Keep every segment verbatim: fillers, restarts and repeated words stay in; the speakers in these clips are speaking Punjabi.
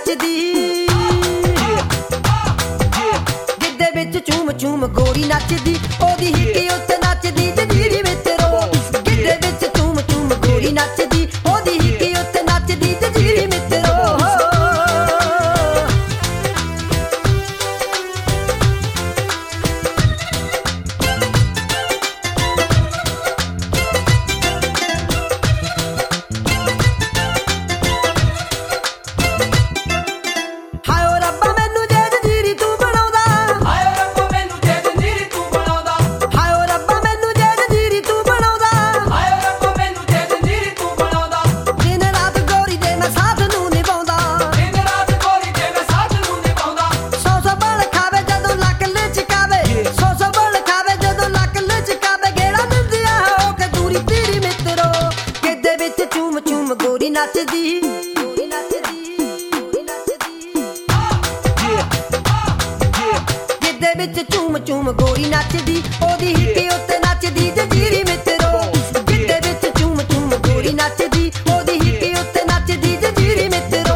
ਨੱਚਦੀ ਗਿੱਧੇ ਵਿੱਚ ਝੂਮ ਝੂਮ ਗੋਰੀ ਨੱਚਦੀ ਉਹਦੀ ਹਿੱਕੀ ਉੱਤੇ ਨੱਚਦੀ ਜੰਜੀਰੀ ਮਿੱਤਰੋ ਗਿੱਧੇ ਵਿੱਚ ਝੂਮ ਝੂਮ ਗੋਰੀ ਨੱਚਦੀ ਉਹਦੀ ਹਿੱਕੀ ਉੱਤੇ ਨੱਚਦੀ ਜੰਜੀਰੀ ਮਿੱਤਰੋ ਨੱਚਦੀ ਗੋਰੀ ਨੱਚਦੀ ਗੋਰੀ ਨੱਚਦੀ ਗਿੱਧੇ ਵਿੱਚ ਝੂਮ ਝੂਮ ਗੋਰੀ ਨੱਚਦੀ ਉਹਦੀ ਹਿੱਕੀ ਉੱਤੇ ਨੱਚਦੀ ਜੰਜੀਰੀ ਮਿੱਤਰੋ ਗਿੱਧੇ ਵਿੱਚ ਝੂਮ ਝੂਮ ਗੋਰੀ ਨੱਚਦੀ ਉਹਦੀ ਹਿੱਕੀ ਉੱਤੇ ਨੱਚਦੀ ਜੰਜੀਰੀ ਮਿੱਤਰੋ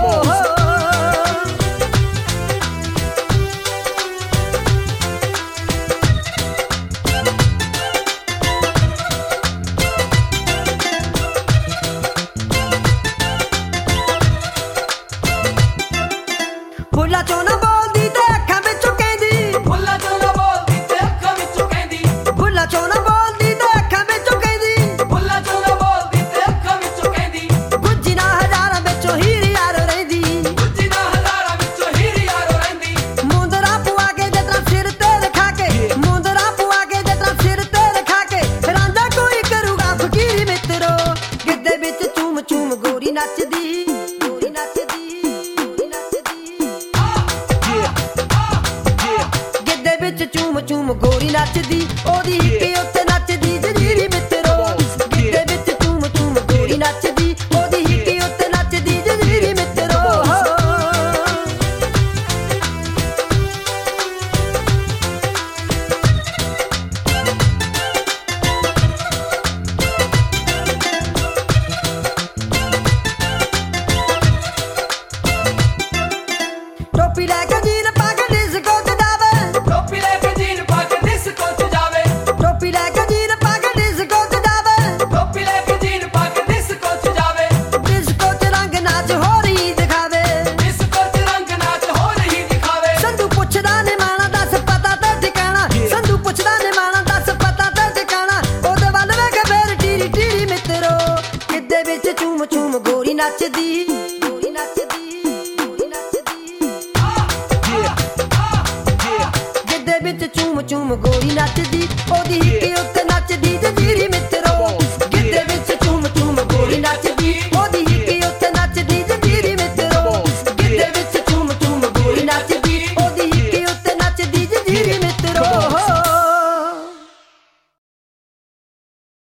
ਬੁੱਲਾ ਚੋਂ ਨਾ ਬੋਲਦੀ ਤੇ ਅੱਖਾਂ ਵਿੱਚੋਂ ਕਹਿੰਦੀ ਬੁੱਲਾ ਚੋਂ ਨਾ ਬੋਲਦੀ ਤੇ ਅੱਖਾਂ ਵਿੱਚੋਂ ਕਹਿੰਦੀ ਬੁੱਲਾ ਚੋਂ ਨਾ ਬੋਲਦੀ ਤੇ ਅੱਖਾਂ ਵਿੱਚੋਂ ਕਹਿੰਦੀ ਬੁੱਲਾ ਚੋਂ ਨਾ ਬੋਲਦੀ ਤੇ ਅੱਖਾਂ ਵਿੱਚੋਂ ਕਹਿੰਦੀ ਗੁੱਜੀ ਨਾ ਹਜ਼ਾਰਾਂ ਵਿੱਚੋਂ ਹੀਰ ਯਾਰੋ ਰਹਿੰਦੀ ਗੁੱਜੀ ਨਾ ਹਜ਼ਾਰਾਂ ਵਿੱਚੋਂ ਹੀਰ ਯਾਰੋ ਰਹਿੰਦੀ ਮੁੰਦਰਾ ਪੁਆ ਕੇ ਜੱਟਾਂ ਸਿਰ ਤੇ ਰਖਾ ਕੇ ਮੁੰਦਰਾ ਪੁਆ ਕੇ ਜੱਟਾਂ ਸਿਰ ਤੇ ਰਖਾ ਕੇ ਰਾਂਝਾ ਕੋਈ ਕਰੂਗਾ ਫਕੀਰੀ ਮਿੱਤਰੋ ਗਿੱਧੇ ਵਿੱਚ ਝੂਮ ਝੂਮ ਗੋਰੀ ਨੱਚਦੀ ਗੋਰੀ ਨੱਚਦੀ ਵਿੱਚ ਝੂਮ ਝੂਮ ਗੋਰੀ ਨੱਚਦੀ ਉਹਦੀ ਹਿੱਕੀ ਉੱਤੇ ਨੱਚਦੀ ਜੰਜੀਰੀ ਮਿੱਤਰੋ ਗਿੱਧੇ ਵਿੱਚ ਝੂਮ ਝੂਮ ਗੋਰੀ ਨੱਚਦੀ ਉਹਦੀ ਹਿੱਕੀ ਉੱਤੇ ਨੱਚਦੀ ਜੰਜੀਰੀ ਮਿੱਤਰੋ ਟੋਪੀ ਲੈ ਕੇ ਜੀਨ ਪਾ ਕੇ ਡਿਸਕੋ ਤੇ ਜਾਵੇ ਟੋਪੀ ਲੈ ਕੇ ਜੀਨ ਪਾ ਕੇ ਡਿਸਕੋ ਚ ਜਾਵੇ ਟੋਪੀ ਲੈ ਕੇ ਜੀਨ ਪਾ ਕੇ ਡਿਸਕੋ ਤੇ ਜਾਵੇ ਟੋਪੀ ਲੈ ਕੇ ਜੀਨ ਪਾ ਕੇ ਡਿਸਕੋ ਚ ਜਾਵੇ ਡਿਸਕੋ ਚ ਰੰਗ ਨਾਚ ਹੋ ਰਹੀ ਦਿਖਾਵੇ ਡਿਸਕੋ ਚ ਰੰਗ ਨਾਚ ਹੋ ਰਹੀ ਦਿਖਾਵੇ ਸੰਧੂ ਪੁੱਛਦਾ ਨੇ ਮਾਣਾ ਦੱਸ ਪਤਾ ਤੇ ਠਿਕਾਣਾ ਸੰਧੂ ਪੁੱਛਦਾ ਨੇ ਮਾਣਾ ਦੱਸ ਪਤਾ ਤੇ ਠਿਕਾਣਾ ਉਹਦੇ ਵੱਲ ਵੇਖ ਫੇਰ ਟੀਰੀ ਟੀਰੀ ਮਿੱਤਰੋ ਗਿੱਧੇ ਵਿੱਚ ਝੂਮ ਝੂਮ ਗੋਰੀ ਨੱਚਦੀ ਗੋਰੀ ਨੱਚਦੀ ਗੋਰੀ ਨੱਚਦੀ ਗਿੱਧੇ ਵਿੱਚ ਝੂਮ ਝੂਮ ਗੋਰੀ ਨੱਚਦੀ ਉਹਦੀ